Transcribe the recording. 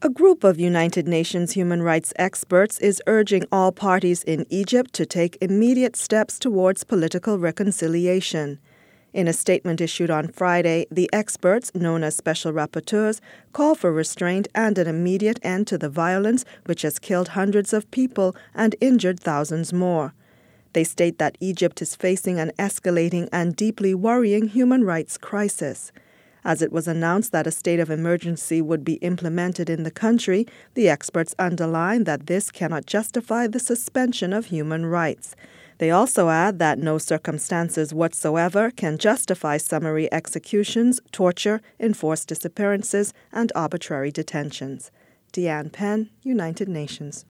A group of United Nations human rights experts is urging all parties in Egypt to take immediate steps towards political reconciliation. In a statement issued on Friday, the experts, known as special rapporteurs, call for restraint and an immediate end to the violence which has killed hundreds of people and injured thousands more. They state that Egypt is facing an escalating and deeply worrying human rights crisis. As it was announced that a state of emergency would be implemented in the country, the experts underline that this cannot justify the suspension of human rights. They also add that no circumstances whatsoever can justify summary executions, torture, enforced disappearances, and arbitrary detentions. Deanne Penn, United Nations.